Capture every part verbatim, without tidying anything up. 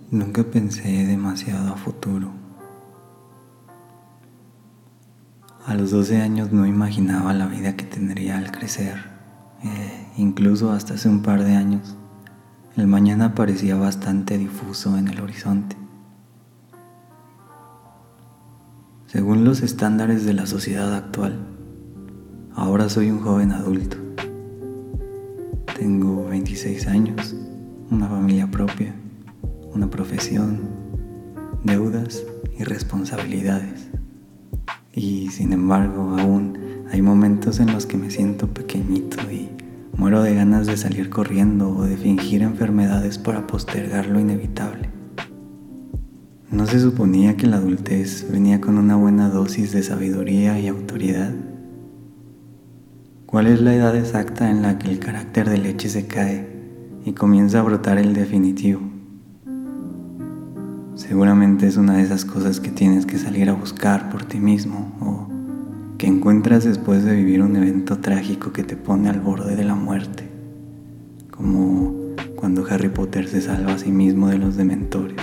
Nunca pensé demasiado a futuro. A los doce años no imaginaba la vida que tendría al crecer. Eh, incluso hasta hace un par de años, el mañana parecía bastante difuso en el horizonte. Según los estándares de la sociedad actual, ahora soy un joven adulto. Tengo veintiséis años, una familia propia, una profesión, deudas y responsabilidades. Y sin embargo, aún hay momentos en los que me siento pequeñito y muero de ganas de salir corriendo o de fingir enfermedades para postergar lo inevitable. ¿No se suponía que la adultez venía con una buena dosis de sabiduría y autoridad? ¿Cuál es la edad exacta en la que el carácter de leche se cae y comienza a brotar el definitivo? Seguramente es una de esas cosas que tienes que salir a buscar por ti mismo o que encuentras después de vivir un evento trágico que te pone al borde de la muerte, como cuando Harry Potter se salva a sí mismo de los dementores.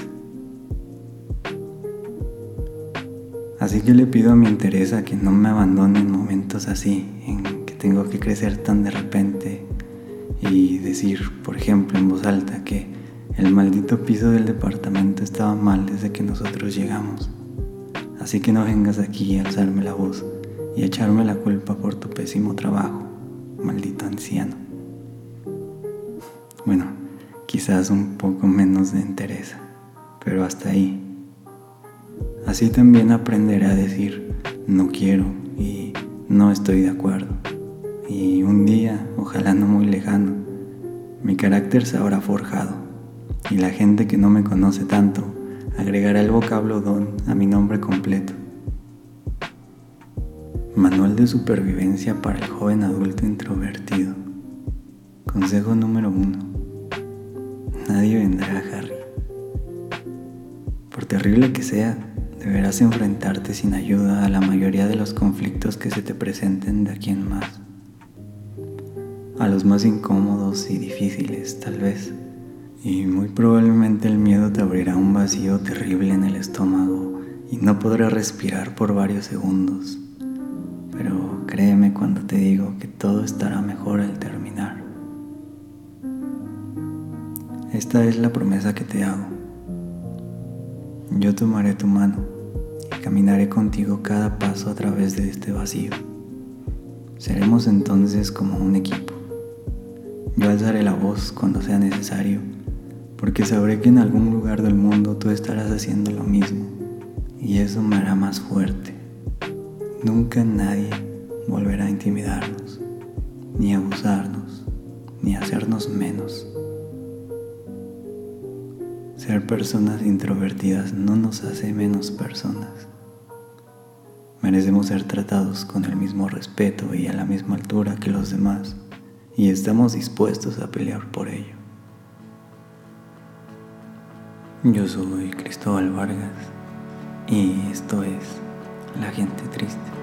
Así que le pido a mi Teresa que no me abandone en momentos así, en que tengo que crecer tan de repente y decir, por ejemplo, en voz alta que el maldito piso del departamento estaba mal desde que nosotros llegamos. Así que no vengas aquí a alzarme la voz y a echarme la culpa por tu pésimo trabajo, maldito anciano. Bueno, quizás un poco menos de entereza, pero hasta ahí. Así también aprenderé a decir no quiero y no estoy de acuerdo. Y un día, ojalá no muy lejano, mi carácter se habrá forjado y la gente que no me conoce tanto agregará el vocablo don a mi nombre completo. Manual de supervivencia para el joven adulto introvertido. Consejo número uno. Nadie vendrá a Harry. Por terrible que sea, deberás enfrentarte sin ayuda a la mayoría de los conflictos que se te presenten de aquí en más. A los más incómodos y difíciles, tal vez. Y muy probablemente el miedo te abrirá un vacío terrible en el estómago y no podrás respirar por varios segundos. Pero créeme cuando te digo que todo estará mejor al terminar. Esta es la promesa que te hago. Yo tomaré tu mano y caminaré contigo cada paso a través de este vacío. Seremos entonces como un equipo. Yo alzaré la voz cuando sea necesario, porque sabré que en algún lugar del mundo tú estarás haciendo lo mismo, y eso me hará más fuerte. Nunca nadie volverá a intimidarnos, ni a abusarnos, ni a hacernos menos. Ser personas introvertidas no nos hace menos personas. Merecemos ser tratados con el mismo respeto y a la misma altura que los demás, y estamos dispuestos a pelear por ello. Yo soy Cristóbal Vargas y esto es La Gente Triste.